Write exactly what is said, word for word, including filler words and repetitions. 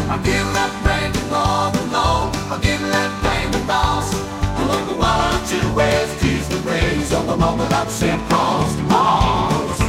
I'll give that Raymond all the low. I'll give that Raymond boss. Look at one, two ways, tease the praise of the moment of Saint Paul's. Paul's.